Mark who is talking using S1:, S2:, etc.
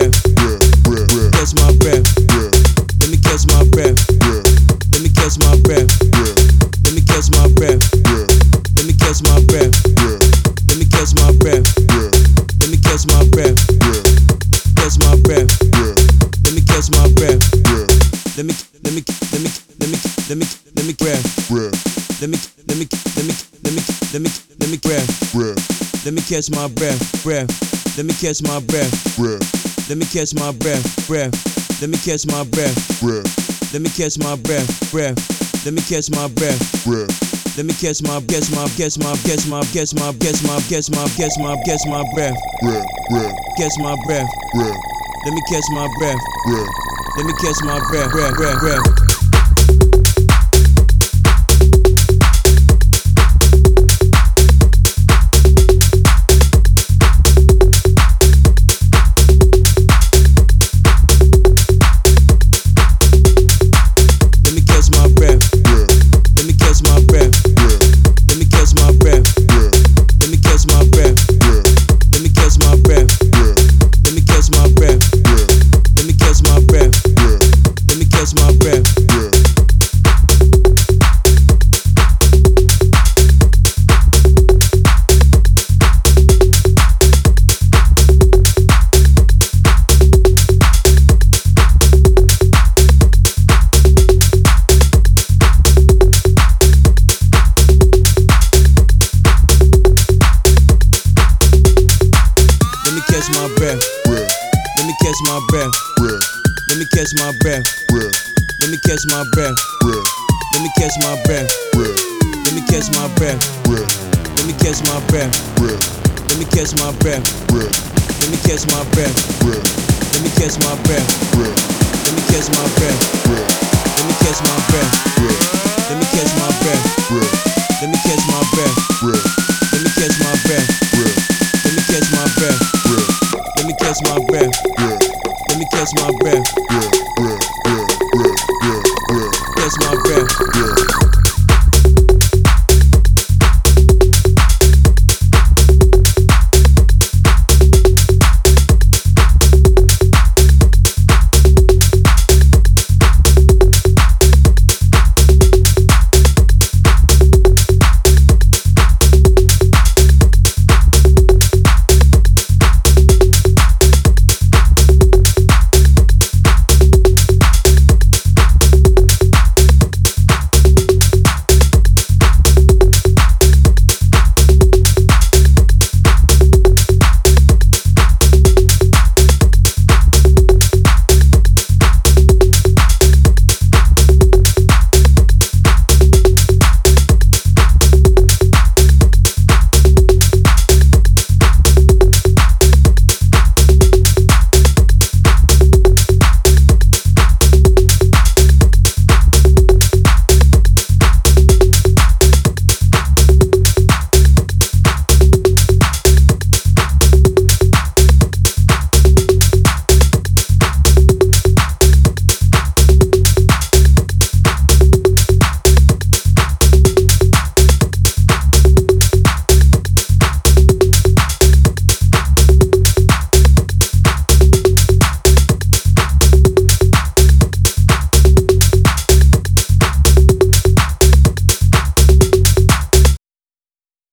S1: breath. Catch my breath. Let me catch my breath. Let me catch my breath. Let me catch my breath. Let me catch my breath. Let me catch my breath. Let me catch my breath. Catch my breath. Let me catch my breath. Let me grab. Let me grab. Let me catch my breath. Let me catch my breath. Let me catch my breath. Let me catch my breath. Let me catch my breath. Let me catch my breath. Let me catch my breath. Catch my breath. Catch my breath. Let me catch my breath. Let me catch my breath. Catch my breath. Let me catch my breath. Let me catch my breath. Let me catch my breath. Let me catch my breath. Let me catch my breath. Let me catch my breath. Let me catch my breath. Let me catch my breath. Let me catch my breath. Let me catch my breath. Let me catch my breath. Let me catch my breath. Let me catch my breath. Let me catch my breath. Let me catch my breath. Let me catch my breath. Let me catch my breath.